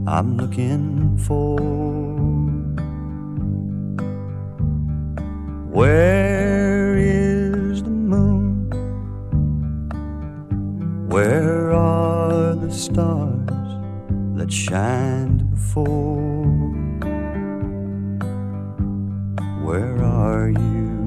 I'm looking for. Where is the moon? Where are the stars that shined before? Where are you?